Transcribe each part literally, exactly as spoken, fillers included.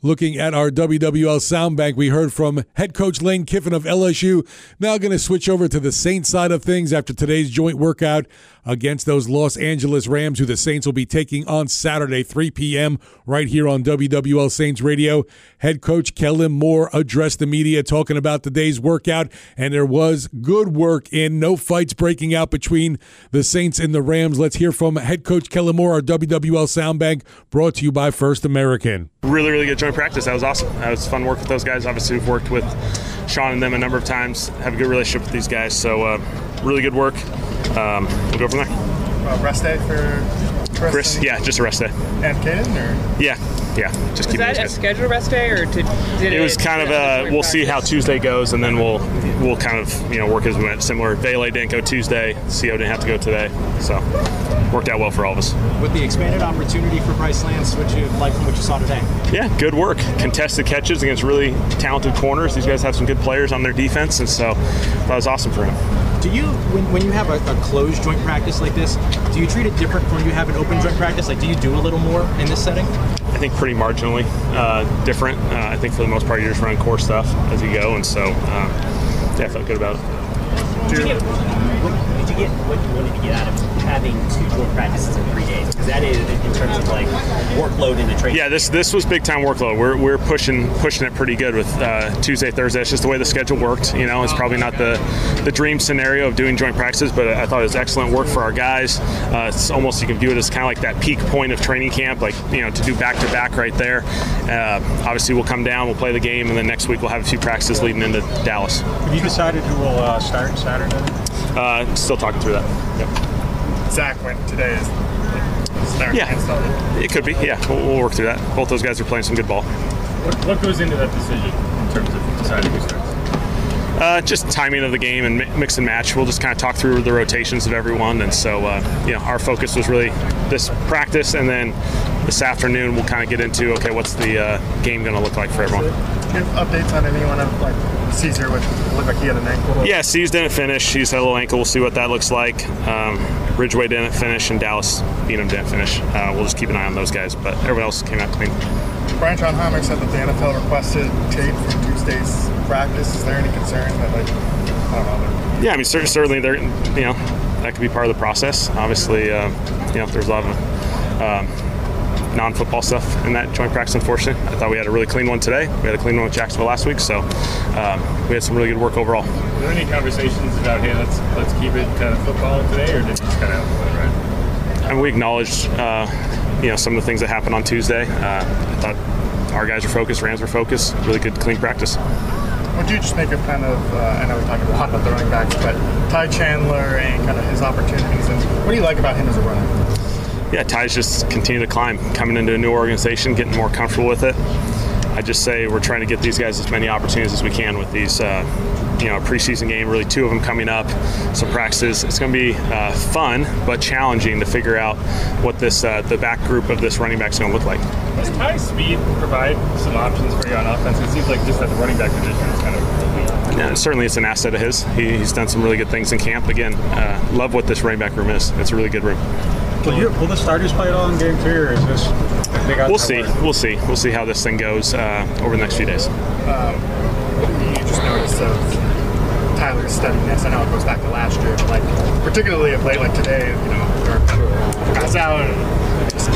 Looking at our W W L sound bank, we heard from head coach Lane Kiffin of L S U. Now going to switch over to the Saints side of things after today's joint workout against those Los Angeles Rams, who the Saints will be taking on Saturday, three p.m. right here on W W L Saints Radio. Head coach Kellen Moore addressed the media talking about today's workout, and there was good work in, no fights breaking out between the Saints and the Rams. Let's hear from head coach Kellen Moore, our W W L sound bank, brought to you by First American. Really, really good joint practice. That was awesome. That was fun work with those guys. Obviously, we've worked with Sean and them a number of times, have a good relationship with these guys. So, uh, really good work. Um, we'll go from there. Uh, rest day for Chris? Chris, yeah, just a rest day. And Caden, or? Yeah, yeah. Just was keep that a scheduled rest day, or did, did it? It was kind of a. We'll see how Tuesday goes, and then we'll we'll kind of you know work as we went. Similar. Vele didn't go Tuesday. C O didn't have to go today, so worked out well for all of us. With the expanded opportunity for Bryce Lance, what you like from what you saw today? Yeah, good work. Contested catches against really talented corners. These guys have some good players on their defense, and so that was awesome for him. Do you, when, when you have a, a closed joint practice like this, do you treat it different from when you have an open joint practice? Like, do you do a little more in this setting? I think pretty marginally uh, different. Uh, I think for the most part, you're just running core stuff as you go, and so uh, yeah, I felt good about it. Did you get, what, did you get what you wanted to get out of having two joint practices in three days? Because that is in terms of like workload in the training. Yeah, this this was big time workload. We're we're pushing pushing it pretty good with uh, Tuesday, Thursday. It's just the way the schedule worked. You know, it's probably not the the dream scenario of doing joint practices, but I thought it was excellent work for our guys. Uh, it's almost, you can view it as kind of like that peak point of training camp, like you know, to do back to back right there. Uh, obviously, we'll come down, we'll play the game, and then next week we'll have a few practices leading into Dallas. Have you decided who will uh, start Saturday? Uh, still talking through that. Yep. Zach went today. Is Yeah, it could be. Yeah, we'll, we'll work through that. Both those guys are playing some good ball. What, what goes into that decision in terms of deciding who starts? Uh, just timing of the game and mix and match. We'll just kind of talk through the rotations of everyone, and so uh, you know, our focus was really this practice, and then this afternoon we'll kind of get into okay, what's the uh, game going to look like for everyone. Give updates on anyone of like Caesar, which looked like he had an ankle. Yeah, C's didn't finish. He's had a little ankle. We'll see what that looks like. Um, Ridgeway didn't finish, and Dallas Beanham didn't finish. Uh, we'll just keep an eye on those guys, but everyone else came out clean. Brian Schottenheimer said that the N F L requested tape from Tuesday's practice. Is there any concern that, like, I don't know? Yeah, I mean, certainly, there, you know, that could be part of the process. Obviously, uh, you know, there's a lot of um, non-football stuff in that joint practice, unfortunately. I thought we had a really clean one today. We had a clean one with Jacksonville last week, so um, we had some really good work overall. Were there any conversations about, hey, let's let's keep it kind of football today, or did you just kind of let it ride? I mean, we acknowledged, uh, you know, some of the things that happened on Tuesday. Uh, I thought our guys were focused, Rams were focused, really good, clean practice. What do you just make of kind of, uh, I know we're talking a lot about the running backs, but Ty Chandler and kind of his opportunities, and what do you like about him as a runner? Yeah, Ty's just continue to climb, coming into a new organization, getting more comfortable with it. I just say we're trying to get these guys as many opportunities as we can with these, uh, you know, preseason game, really two of them coming up, some practices. It's going to be uh, fun, but challenging to figure out what this, uh, the back group of this running back is going to look like. Does Ty's speed provide some options for you on offense? It seems like just at the running back position is kind of... Yeah, certainly it's an asset of his. He, he's done some really good things in camp. Again, uh, love what this running back room is. It's a really good room. Will, you, will the starters play it all in game three, or is this... We'll see. Work? We'll see. We'll see how this thing goes uh, over the next few days. Um, you just noticed of Tyler's steadiness. I know it goes back to last year, but like particularly of late, like today, you know, guys out. And just,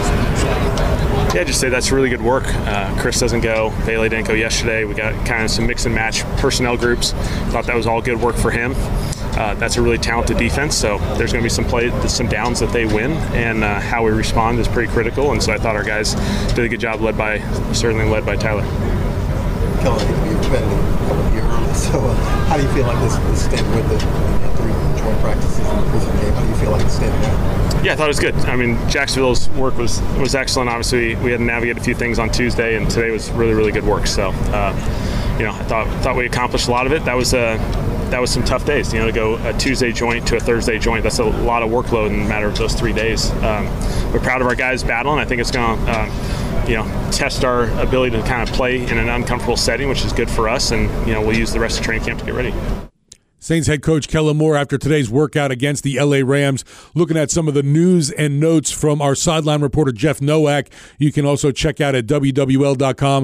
yeah, just say that's really good work. Uh, Chris doesn't go. Vele didn't go yesterday. We got kind of some mix and match personnel groups. Thought that was all good work for him. Uh, that's a really talented defense, so there's going to be some play, some downs that they win, and uh, how we respond is pretty critical. And so I thought our guys did a good job, led by certainly led by Tyler. Kelly, you've been a couple of years, so uh, how do you feel like this, this standing with the, the three joint practices in the prison game? How do you feel like it's standing out? Yeah, I thought it was good. I mean, Jacksonville's work was was excellent. Obviously, we had to navigate a few things on Tuesday, and today was really, really good work. So, uh, you know, I thought thought we accomplished a lot of it. That was a that was some tough days. You know, to go a Tuesday joint to a Thursday joint. That's a lot of workload in a matter of those three days. Um, we're proud of our guys battling. I think it's going to, um, you know, test our ability to kind of play in an uncomfortable setting, which is good for us. And you know, we'll use the rest of training camp to get ready. Saints head coach Kellen Moore after today's workout against the L A Rams. Looking at some of the news and notes from our sideline reporter Jeff Nowak. You can also check out at W W L dot com.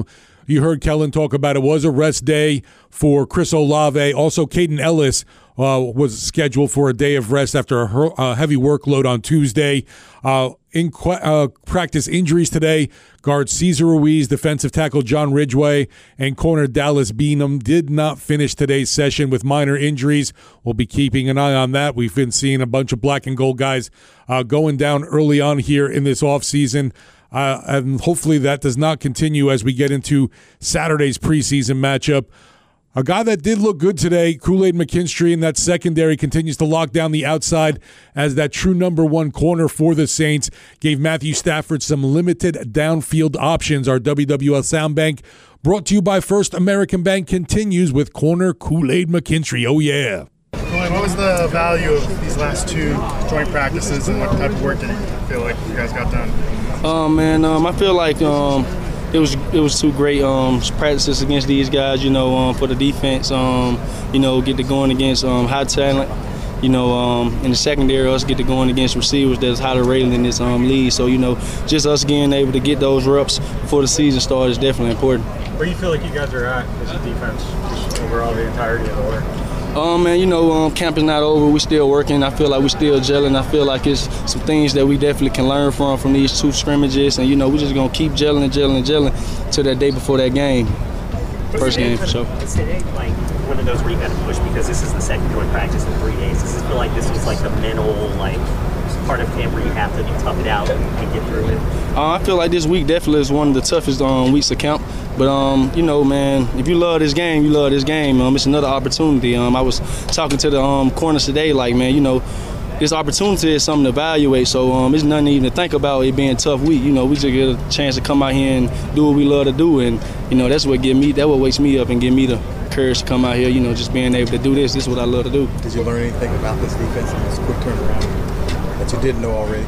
You heard Kellen talk about it was a rest day for Chris Olave. Also, Caden Ellis uh, was scheduled for a day of rest after a her- heavy workload on Tuesday. Uh, in qu- uh, practice injuries today, guard Cesar Ruiz, defensive tackle John Ridgway, and corner Dallas Beanham did not finish today's session with minor injuries. We'll be keeping an eye on that. We've been seeing a bunch of black and gold guys uh, going down early on here in this offseason. Uh, and hopefully that does not continue as we get into Saturday's preseason matchup. A guy that did look good today, Kool-Aid McKinstry, in that secondary continues to lock down the outside as that true number one corner for the Saints. Gave Matthew Stafford some limited downfield options. Our W W L Soundbank, brought to you by First American Bank, continues with corner Kool-Aid McKinstry. Oh, yeah. Kool-Aid, what was the value of these last two joint practices, and what type of work did you feel like you guys got done? Um, man, um, I feel like um, it was it was two great um, practices against these guys. You know, um, for the defense, um, you know, get to going against um, high talent. You know, um, in the secondary, us get to going against receivers that's highly rated in this um, league. So, you know, just us being able to get those reps before the season starts is definitely important. Where do you feel like you guys are at as a defense, just overall the entirety of the work? Um, man, you know, um, camp is not over. We're still working. I feel like we're still gelling. I feel like it's some things that we definitely can learn from from these two scrimmages. And, you know, we're just going to keep gelling and gelling and gelling till that day before that game. First game, for sure. Is today like one of those where you got to push because this is the second joint practice in three days? Does this feel like this was like the mental, like, part of camp where you have to tough it out and, and get through it? Uh, I feel like this week definitely is one of the toughest um, weeks of camp. But, um, you know, man, if you love this game, you love this game. Um, it's another opportunity. Um, I was talking to the um, corners today, like, man, you know, this opportunity is something to evaluate. So um, it's nothing even to think about it being a tough week. You know, we just get a chance to come out here and do what we love to do. And, you know, that's what give me, that what wakes me up and give me the courage to come out here, you know, just being able to do this. This is what I love to do. Did you learn anything about this defense and this quick turnaround that you didn't know already?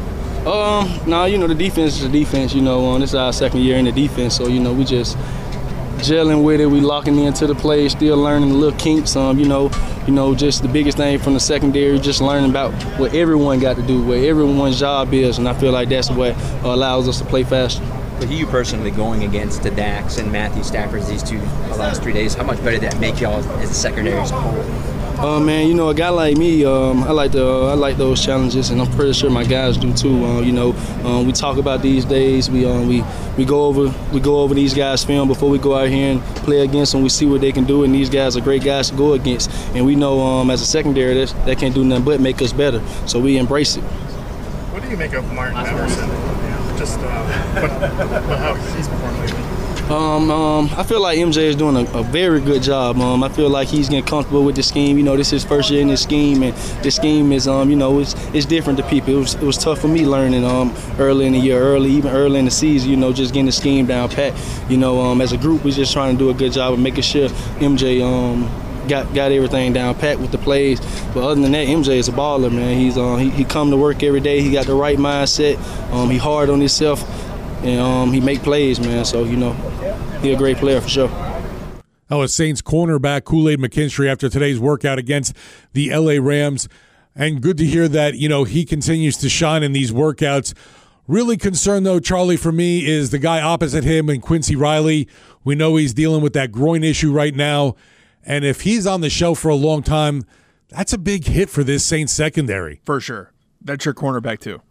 Um, no, nah, you know, the defense is the defense. You know, um, this is our second year in the defense. So, you know, we just gelling with it, we locking into the play, still learning the little kinks. Um, you know, you know, just the biggest thing from the secondary, just learning about what everyone got to do, what everyone's job is, and I feel like that's what allows us to play faster. With you personally going against the Dax and Matthew Stafford these two the last three days, how much better did that make y'all as a secondary as a whole? Uh, man, you know, a guy like me, um, I like the uh, I like those challenges, and I'm pretty sure my guys do too. Uh, you know, um, we talk about these days. We um, we we go over we go over these guys' film before we go out here and play against them. We see what they can do, and these guys are great guys to go against. And we know um, as a secondary, that that can't do nothing but make us better. So we embrace it. What do you make of Martin Emerson? Just uh, what, what, how he's performed lately? Um, um, I feel like M J is doing a, a very good job. Um, I feel like he's getting comfortable with the scheme. You know, this is his first year in this scheme, and this scheme is, um, you know, it's it's different to people. It was it was tough for me learning um early in the year, early even early in the season. You know, just getting the scheme down pat. You know, um, as a group, we're just trying to do a good job of making sure M J um got got everything down pat with the plays. But other than that, M J is a baller, man. He's um he, he come to work every day. He got the right mindset. Um, he hard on himself, and um he make plays, man. So you know. He's a great player for sure. That was Saints cornerback Kool-Aid McKinstry after today's workout against the L A Rams. And good to hear that, you know, he continues to shine in these workouts. Really concerned, though, Charlie, for me, is the guy opposite him and Quincy Riley. We know he's dealing with that groin issue right now. And if he's on the shelf for a long time, that's a big hit for this Saints secondary. For sure. That's your cornerback, too.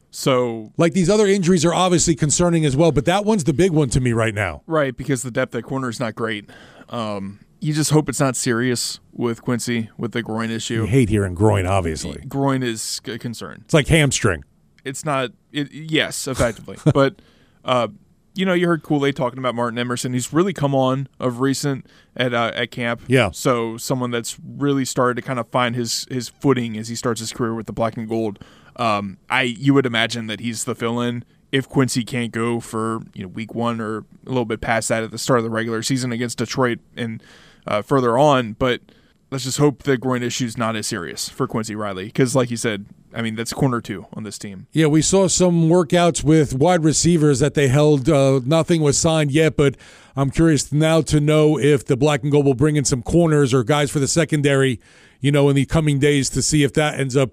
So, like, these other injuries are obviously concerning as well, but that one's the big one to me right now. Right, because the depth at corner is not great. Um, you just hope it's not serious with Quincy with the groin issue. You hate hearing groin, obviously. Groin is a concern. It's like hamstring. It's not. It, yes, effectively, but uh, you know, you heard Kool-Aid talking about Martin Emerson. He's really come on of recent at uh, at camp. Yeah. So someone that's really started to kind of find his his footing as he starts his career with the black and gold. Um, I you would imagine that he's the fill-in if Quincy can't go for you know week one or a little bit past that at the start of the regular season against Detroit and uh, further on. But let's just hope the groin issue is not as serious for Quincy Riley because, like you said, I mean that's corner two on this team. Yeah, we saw some workouts with wide receivers that they held. Uh, nothing was signed yet, but I'm curious now to know if the black and gold will bring in some corners or guys for the secondary, you know, in the coming days to see if that ends up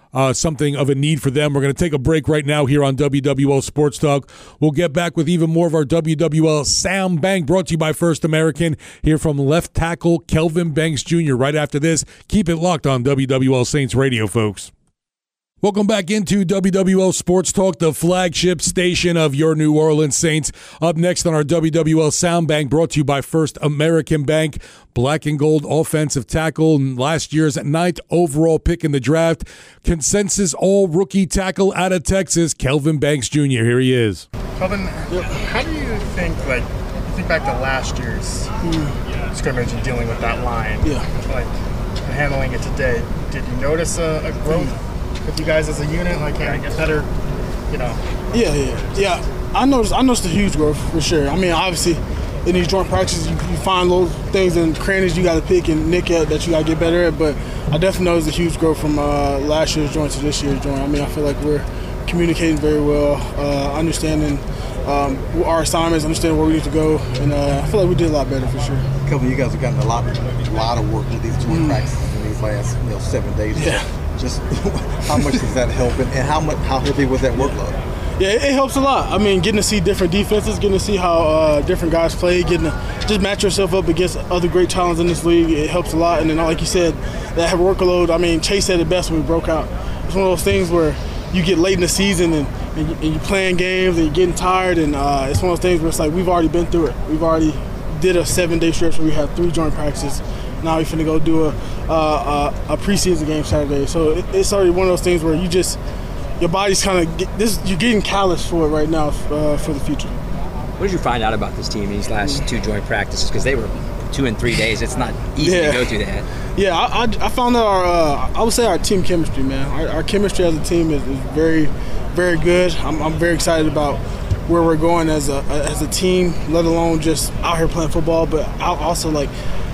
uh, something of a need for them. We're going to take a break right now here on W W L Sports Talk. We'll get back with even more of our W W L Sound Bank, brought to you by First American. Hear from left tackle Kelvin Banks Junior right after this. Keep it locked on W W L Saints Radio, folks. Welcome back into W W L Sports Talk, the flagship station of your New Orleans Saints. Up next on our W W L Sound Bank, brought to you by First American Bank. Black and gold offensive tackle, last year's ninth overall pick in the draft. Consensus all-rookie tackle out of Texas, Kelvin Banks Junior Here he is. Kelvin, how do you think, like, you think back to last year's mm. scrimmage and dealing with that line, yeah. like, handling it today, did you notice a, a growth mm. with you guys as a unit, like, getting better, you know? Yeah, yeah, yeah. I noticed, I noticed a huge growth for sure. I mean, obviously, in these joint practices, you, you find little things and crannies you got to pick and nick at that you got to get better at. But I definitely noticed a huge growth from uh, last year's joint to this year's joint. I mean, I feel like we're communicating very well, uh, understanding um, our assignments, understanding where we need to go, and uh, I feel like we did a lot better for sure. Kelvin, you guys have gotten a lot, a lot of work with these joint mm. practices in these last, you know, seven days. Yeah. Just how much does that help, and how much, how heavy was that workload? Yeah, it helps a lot. I mean, getting to see different defenses, getting to see how uh, different guys play, getting to just match yourself up against other great talents in this league, it helps a lot. And then, like you said, that workload, I mean, Chase said it best when we broke out. It's one of those things where you get late in the season and, and, you, and you're playing games and you're getting tired, and uh, it's one of those things where it's like we've already been through it. We've already did a seven-day stretch where we had three joint practices. Now we're finna go do a, uh, a, a preseason game Saturday. So it, it's already one of those things where you just – your body's kind of this. You're getting callous for it right now uh, for the future. What did you find out about this team these last two joint practices? Because they were two and three days. It's not easy yeah. to go through that. Yeah, I, I, I found out our. Uh, I would say our team chemistry, man. Our, our chemistry as a team is, is very, very good. I'm, I'm very excited about where we're going as a as a team. Let alone just out here playing football, but also like.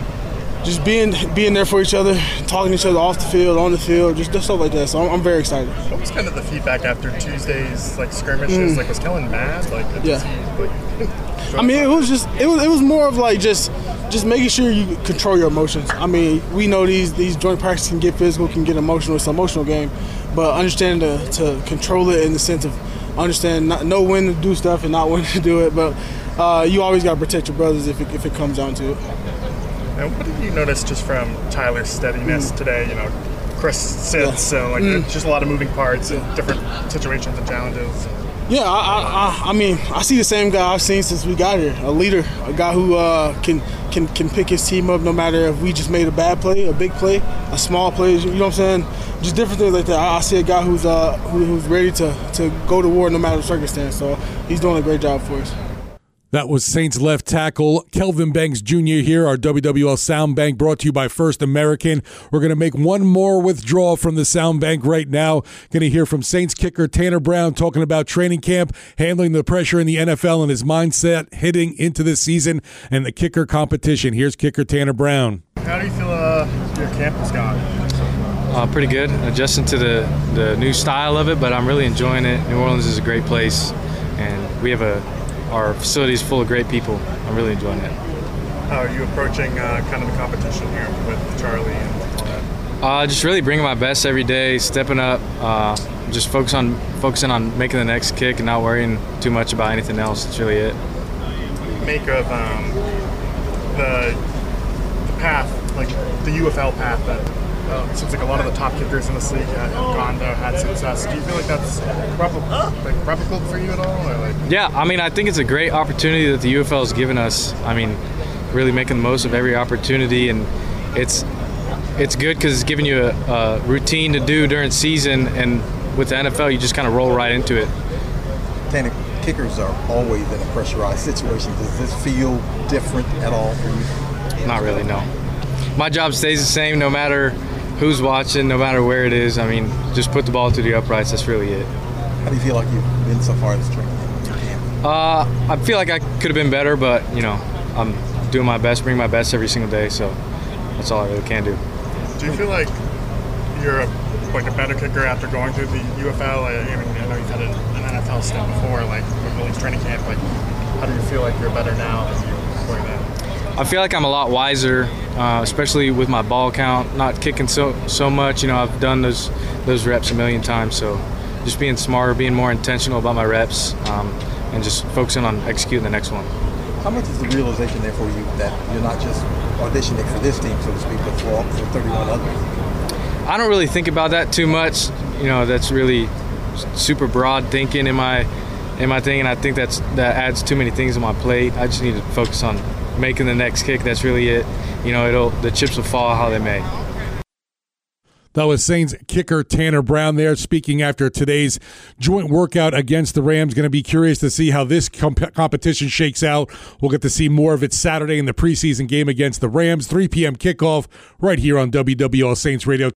Just being being there for each other, talking to each other off the field, on the field, just, just stuff like that. So I'm, I'm very excited. What was kind of the feedback after Tuesday's like skirmishes? Mm. Like, was Kellen mad? Like, yeah. He, like, I mean, it was just it was it was more of like just just making sure you control your emotions. I mean, we know these these joint practices can get physical, can get emotional. It's an emotional game, but understanding to, to control it in the sense of understand not know when to do stuff and not when to do it. But uh, you always got to protect your brothers if it, if it comes down to it. And what did you notice just from Tyler's steadiness mm. today? You know, Chris sits, yeah. so like mm. just a lot of moving parts and different situations and challenges. Yeah, I, I, I mean, I see the same guy I've seen since we got here. A leader, a guy who uh, can can can pick his team up no matter if we just made a bad play, a big play, a small play. You know what I'm saying? Just different things like that. I, I see a guy who's uh who, who's ready to to go to war no matter the circumstance. So he's doing a great job for us. That was Saints left tackle Kelvin Banks Junior here, our W W L Sound Bank brought to you by First American. We're going to make one more withdrawal from the Sound Bank right now. Going to hear from Saints kicker Tanner Brown talking about training camp, handling the pressure in the N F L and his mindset heading into this season and the kicker competition. Here's kicker Tanner Brown. How do you feel uh, your camp has gone? Uh, pretty good, adjusting to the, the new style of it, but I'm really enjoying it. New Orleans is a great place, and we have a our facility is full of great people. I'm really enjoying it. How are you approaching uh, kind of the competition here with Charlie and all that? Uh, just really bringing my best every day, stepping up, uh, just focus on focusing on making the next kick and not worrying too much about anything else. That's really it. Make of um, the, the path, like the U F L path that Uh, it seems like a lot of the top kickers in this league have gone there, had success. Do you feel like that's replicable, like replicable for you at all? Or like? Yeah, I mean, I think it's a great opportunity that the U F L has given us. I mean, really making the most of every opportunity, and it's it's good because it's giving you a, a routine to do during season, and with the N F L, you just kind of roll right into it. Tanner, kickers are always in a pressurized situation. Does this feel different at all for you? Not really, no. My job stays the same no matter who's watching, no matter where it is. I mean, just put the ball to the uprights. That's really it. How do you feel like you've been so far this training camp? Uh, I feel like I could have been better, but, you know, I'm doing my best, bring my best every single day, so that's all I really can do. Do you feel like you're a, like a better kicker after going through the U F L? I, I mean, I know you've had an N F L stint before, like with Willie's training camp. Like, how do you feel like you're better now than you were going there? I feel like I'm a lot wiser uh, especially with my ball count, not kicking so so much. You know, I've done those those reps a million times. So just being smarter, being more intentional about my reps, um, and just focusing on executing the next one. How much is the realization there for you that you're not just auditioning for this team, so to speak, but for, for thirty-one others? I don't really think about that too much. You know, that's really super broad thinking in my in my thing, and I think that's that adds too many things on my plate. I just need to focus on making the next kick. That's really it. You know, it'll the chips will fall how they may. That was Saints kicker Tanner Brown there speaking after today's joint workout against the Rams. Going to be curious to see how this comp- competition shakes out. We'll get to see more of it Saturday in the preseason game against the Rams. three p.m. kickoff right here on W W L Saints Radio.